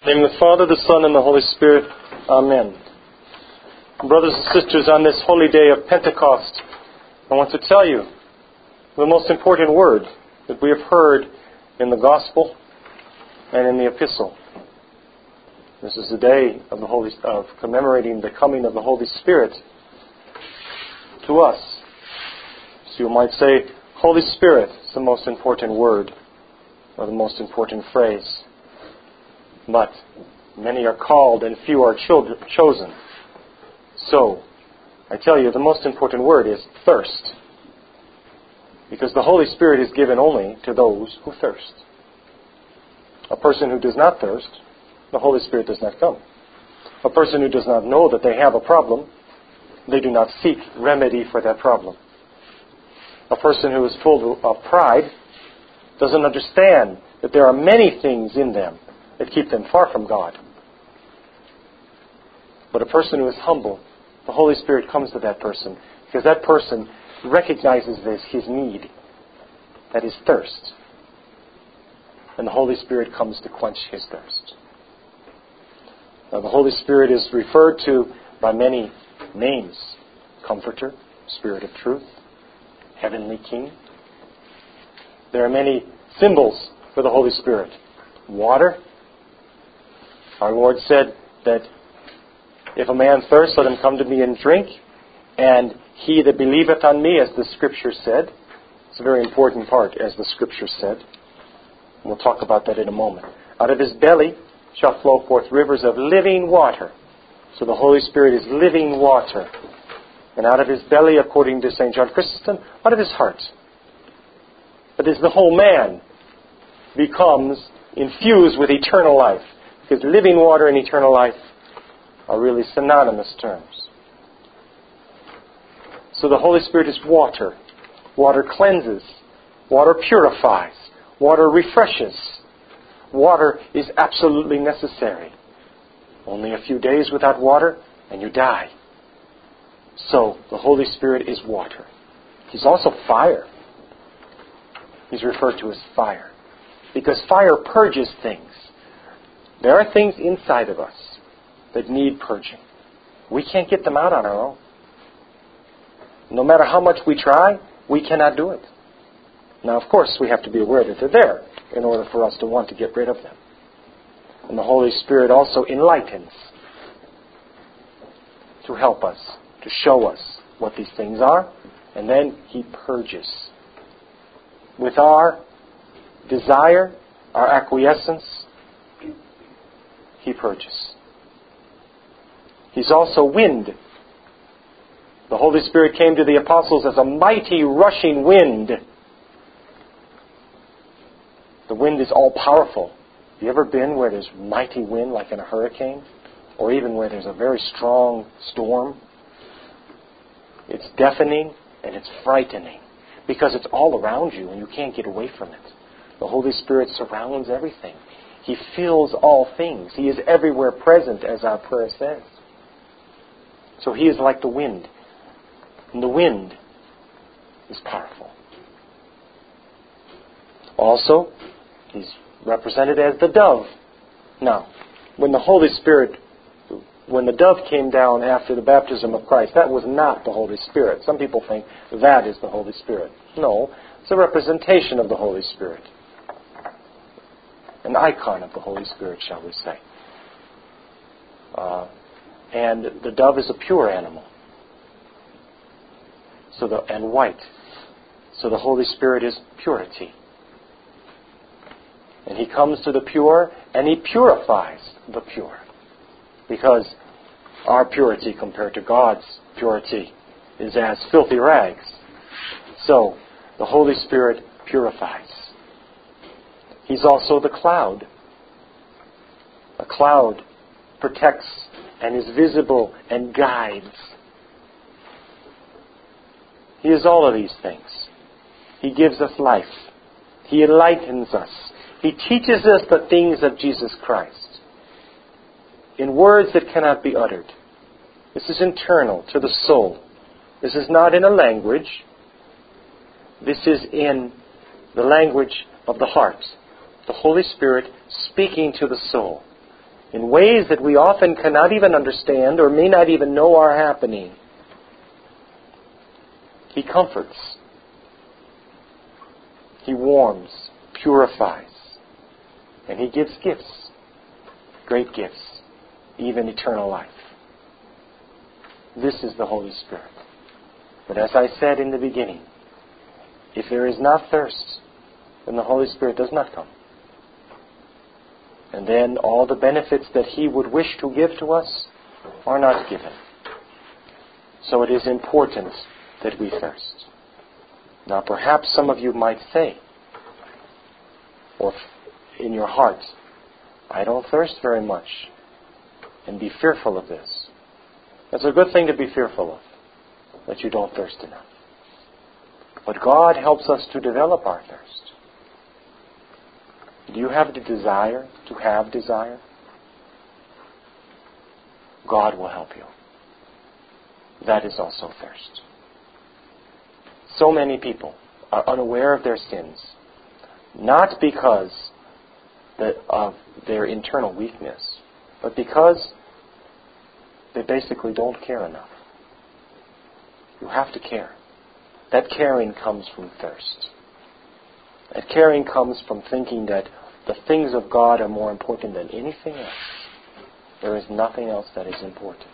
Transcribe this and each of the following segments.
In the name of the Father, the Son, and the Holy Spirit. Amen. Brothers and sisters, on this holy day of Pentecost, I want to tell you the most important word that we have heard in the Gospel and in the Epistle. This is the day of commemorating the coming of the Holy Spirit to us. So you might say, Holy Spirit is the most important word, or the most important phrase. But many are called and few are chosen. So, I tell you, the most important word is thirst. Because the Holy Spirit is given only to those who thirst. A person who does not thirst, the Holy Spirit does not come. A person who does not know that they have a problem, they do not seek remedy for that problem. A person who is full of pride doesn't understand that there are many things in them that keep them far from God. But a person who is humble, the Holy Spirit comes to that person because that person recognizes his need, that is thirst. And the Holy Spirit comes to quench his thirst. Now the Holy Spirit is referred to by many names. Comforter, Spirit of Truth, Heavenly King. There are many symbols for the Holy Spirit. Water. Our Lord said that if a man thirst, let him come to me and drink. And he that believeth on me, as the Scripture said. It's a very important part, as the Scripture said. We'll talk about that in a moment. Out of his belly shall flow forth rivers of living water. So the Holy Spirit is living water. And out of his belly, according to St. John Chrysostom, out of his heart. That is, the whole man becomes infused with eternal life. Because living water and eternal life are really synonymous terms. So the Holy Spirit is water. Water cleanses. Water purifies. Water refreshes. Water is absolutely necessary. Only a few days without water and you die. So the Holy Spirit is water. He's also fire. He's referred to as fire. Because fire purges things. There are things inside of us that need purging. We can't get them out on our own. No matter how much we try, we cannot do it. Now, of course, we have to be aware that they're there in order for us to want to get rid of them. And the Holy Spirit also enlightens to help us, to show us what these things are, and then He purges. With our desire, our acquiescence, He purges. He's also wind. The Holy Spirit came to the apostles as a mighty rushing wind. The wind is all-powerful. Have you ever been where there's mighty wind, like in a hurricane? Or even where there's a very strong storm? It's deafening and it's frightening. Because it's all around you and you can't get away from it. The Holy Spirit surrounds everything. He fills all things. He is everywhere present, as our prayer says. So He is like the wind. And the wind is powerful. Also, He's represented as the dove. Now, when the dove came down after the baptism of Christ, that was not the Holy Spirit. Some people think that is the Holy Spirit. No, it's a representation of the Holy Spirit. An icon of the Holy Spirit, shall we say. And the dove is a pure animal. And white. So the Holy Spirit is purity. And He comes to the pure and He purifies the pure. Because our purity compared to God's purity is as filthy rags. So the Holy Spirit purifies. He's also the cloud. A cloud protects and is visible and guides. He is all of these things. He gives us life. He enlightens us. He teaches us the things of Jesus Christ in words that cannot be uttered. This is internal to the soul. This is not in a language. This is in the language of the heart. The Holy Spirit speaking to the soul. in ways that we often cannot even understand or may not even know are happening. He comforts. He warms, purifies, and He gives gifts, great gifts, even eternal life. This is the Holy Spirit. But as I said in the beginning, if there is not thirst, then the Holy Spirit does not come. And then all the benefits that He would wish to give to us are not given. So it is important that we thirst. Now perhaps some of you might say, or in your heart, I don't thirst very much, and be fearful of this. That's a good thing to be fearful of, that you don't thirst enough. But God helps us to develop our thirst. Do you have the desire to have desire? God will help you. That is also thirst. So many people are unaware of their sins, not because of their internal weakness, but because they basically don't care enough. You have to care. That caring comes from thirst. That caring comes from thinking that the things of God are more important than anything else. There is nothing else that is important.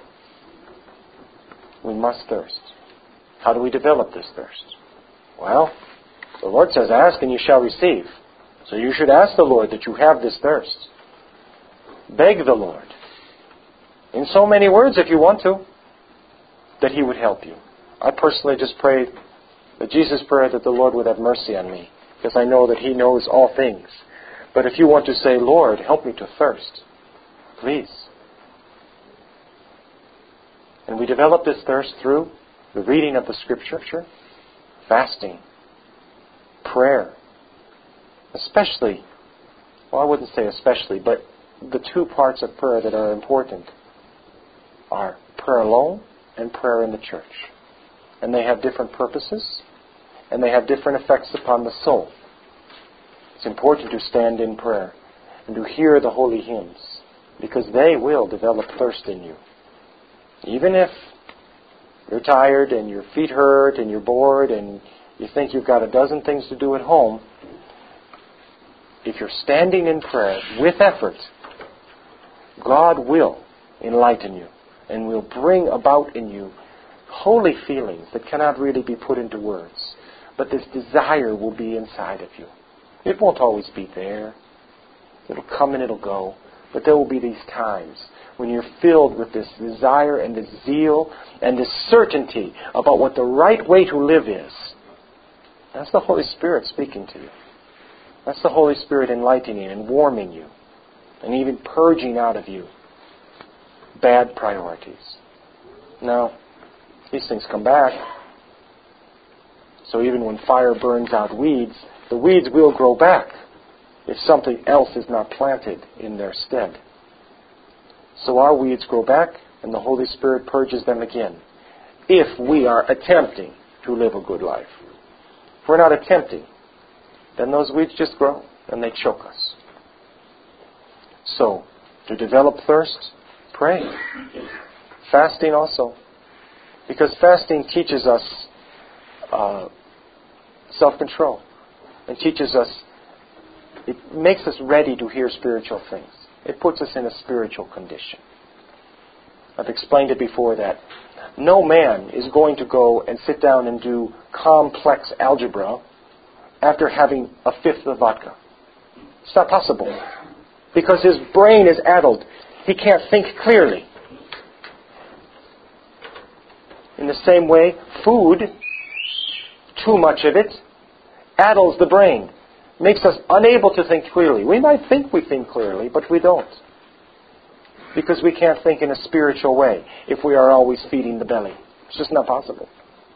We must thirst. How do we develop this thirst? Well, the Lord says, ask and you shall receive. So you should ask the Lord that you have this thirst. Beg the Lord, in so many words if you want to, that He would help you. I personally just pray the Jesus prayer that the Lord would have mercy on me, because I know that He knows all things. But if you want to say, Lord, help me to thirst, please. And we develop this thirst through the reading of the Scripture, fasting, prayer. Especially, well, I wouldn't say especially, but the two parts of prayer that are important are prayer alone and prayer in the church. And they have different purposes, and they have different effects upon the soul. It's important to stand in prayer and to hear the holy hymns, because they will develop thirst in you. Even if you're tired and your feet hurt and you're bored and you think you've got a dozen things to do at home, if you're standing in prayer with effort, God will enlighten you and will bring about in you holy feelings that cannot really be put into words. But this desire will be inside of you. It won't always be there. It'll come and it'll go. But there will be these times when you're filled with this desire and this zeal and this certainty about what the right way to live is. That's the Holy Spirit speaking to you. That's the Holy Spirit enlightening and warming you and even purging out of you bad priorities. Now, these things come back. So even when fire burns out weeds, the weeds will grow back if something else is not planted in their stead. So our weeds grow back and the Holy Spirit purges them again if we are attempting to live a good life. If we're not attempting, then those weeds just grow and they choke us. So, to develop thirst, pray. Fasting also. Because fasting teaches us self-control and teaches us, it makes us ready to hear spiritual things. It puts us in a spiritual condition. I've explained it before that no man is going to go and sit down and do complex algebra after having a fifth of vodka. It's not possible. Because his brain is addled. He can't think clearly. In the same way, food, too much of it, addles the brain. Makes us unable to think clearly. We might think we think clearly, but we don't. Because we can't think in a spiritual way if we are always feeding the belly. It's just not possible.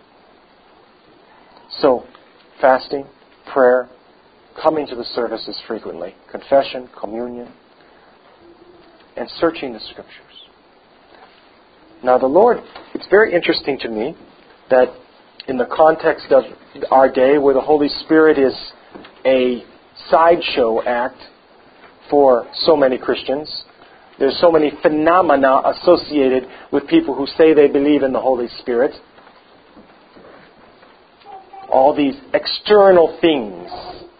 So, fasting, prayer, coming to the services frequently, confession, communion, and searching the Scriptures. Now the Lord, it's very interesting to me that in the context of our day where the Holy Spirit is a sideshow act for so many Christians, There's so many phenomena associated with people who say they believe in the Holy Spirit. All these external things.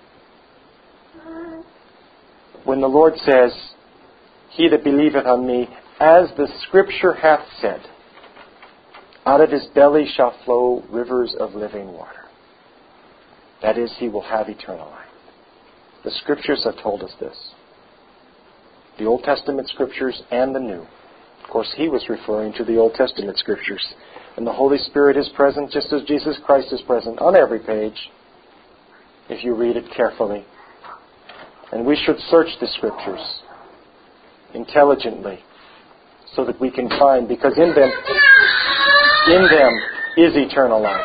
When the Lord says, "He that believeth on me, as the Scripture hath said, out of his belly shall flow rivers of living water." That is, he will have eternal life. The Scriptures have told us this. The Old Testament Scriptures and the New. Of course, he was referring to the Old Testament Scriptures. And the Holy Spirit is present just as Jesus Christ is present on every page, if you read it carefully. And we should search the Scriptures intelligently so that we can find, because in them is eternal life.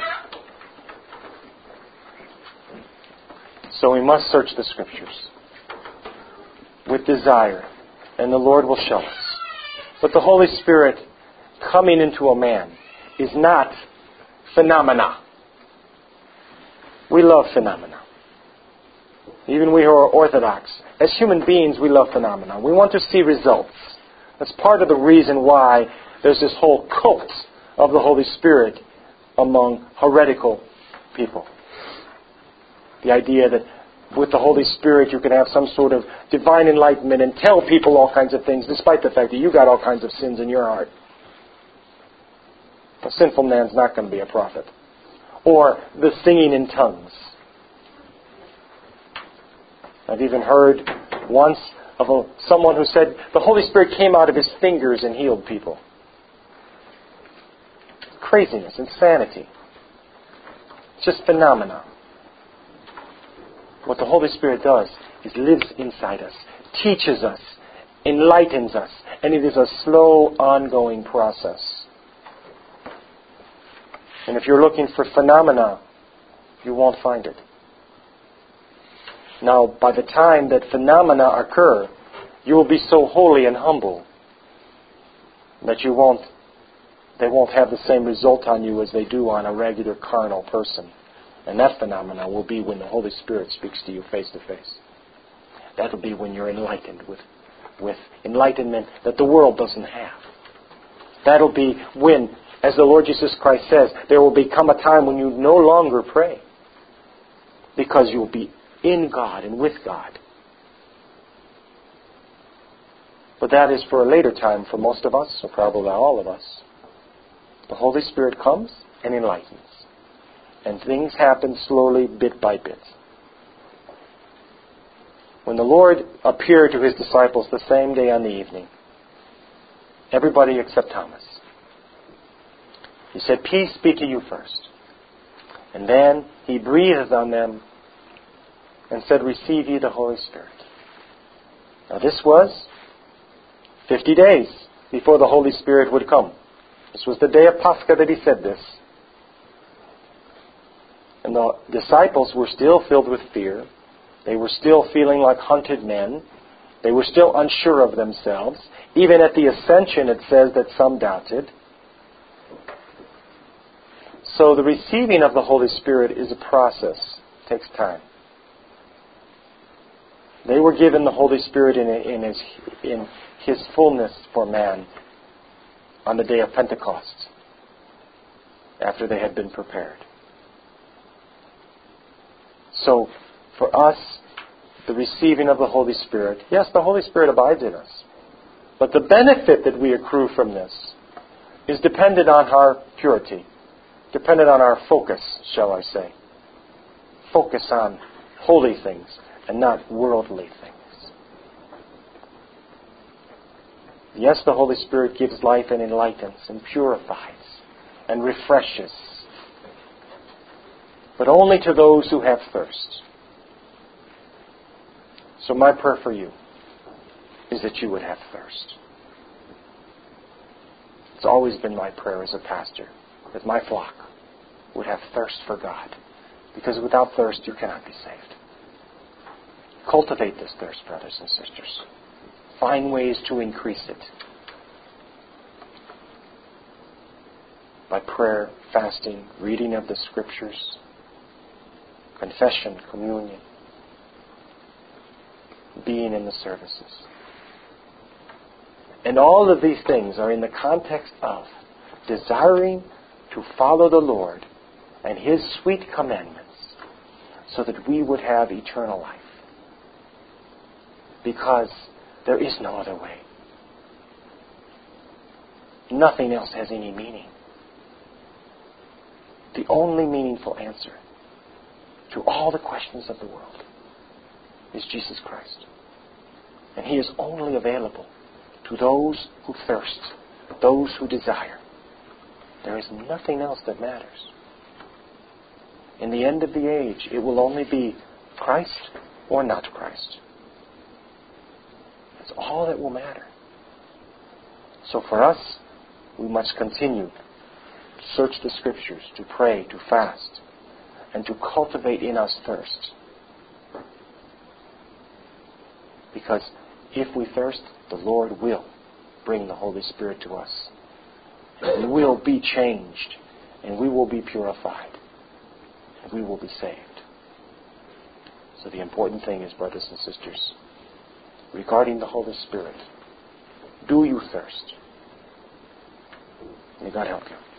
So we must search the Scriptures with desire, and the Lord will show us. But the Holy Spirit coming into a man is not phenomena. We love phenomena. Even we who are Orthodox, as human beings, we love phenomena. We want to see results. That's part of the reason why there's this whole cult of the Holy Spirit among heretical people. The idea that with the Holy Spirit you can have some sort of divine enlightenment and tell people all kinds of things, despite the fact that you got all kinds of sins in your heart. A sinful man's not going to be a prophet. Or the singing in tongues. I've even heard once of someone who said the Holy Spirit came out of his fingers and healed people. Craziness, insanity. It's just phenomena. What the Holy Spirit does is lives inside us, teaches us, enlightens us, and it is a slow, ongoing process. And if you're looking for phenomena, you won't find it. Now, by the time that phenomena occur, you will be so holy and humble that they won't have the same result on you as they do on a regular carnal person. And that phenomena will be when the Holy Spirit speaks to you face to face. That will be when you're enlightened with enlightenment that the world doesn't have. That will be when, as the Lord Jesus Christ says, there will become a time when you no longer pray. Because you will be in God and with God. But that is for a later time for most of us, or probably all of us. The Holy Spirit comes and enlightens. And things happen slowly, bit by bit. When the Lord appeared to His disciples the same day on the evening, everybody except Thomas, He said, "Peace be to you first." And then He breathed on them and said, "Receive ye the Holy Spirit." Now this was 50 days before the Holy Spirit would come. This was the day of Pascha that He said this. And the disciples were still filled with fear. They were still feeling like hunted men. They were still unsure of themselves. Even at the ascension it says that some doubted. So the receiving of the Holy Spirit is a process. It takes time. They were given the Holy Spirit in His fullness for man on the day of Pentecost, after they had been prepared. So, for us, the receiving of the Holy Spirit, yes, the Holy Spirit abides in us. But the benefit that we accrue from this is dependent on our purity, dependent on our focus, shall I say. Focus on holy things and not worldly things. Yes, the Holy Spirit gives life and enlightens and purifies and refreshes, but only to those who have thirst. So my prayer for you is that you would have thirst. It's always been my prayer as a pastor that my flock would have thirst for God, because without thirst you cannot be saved. Cultivate this thirst, brothers and sisters. Find ways to increase it by prayer, fasting, reading of the Scriptures, confession, communion, being in the services. And all of these things are in the context of desiring to follow the Lord and His sweet commandments so that we would have eternal life. Because there is no other way. Nothing else has any meaning. The only meaningful answer to all the questions of the world is Jesus Christ. And He is only available to those who thirst, those who desire. There is nothing else that matters. In the end of the age, it will only be Christ or not Christ. That's all that will matter. So for us, we must continue to search the Scriptures, to pray, to fast, and to cultivate in us thirst. Because if we thirst, the Lord will bring the Holy Spirit to us. And we will be changed, and we will be purified, and we will be saved. So the important thing is, brothers and sisters, regarding the Holy Spirit, do you thirst? May God help you.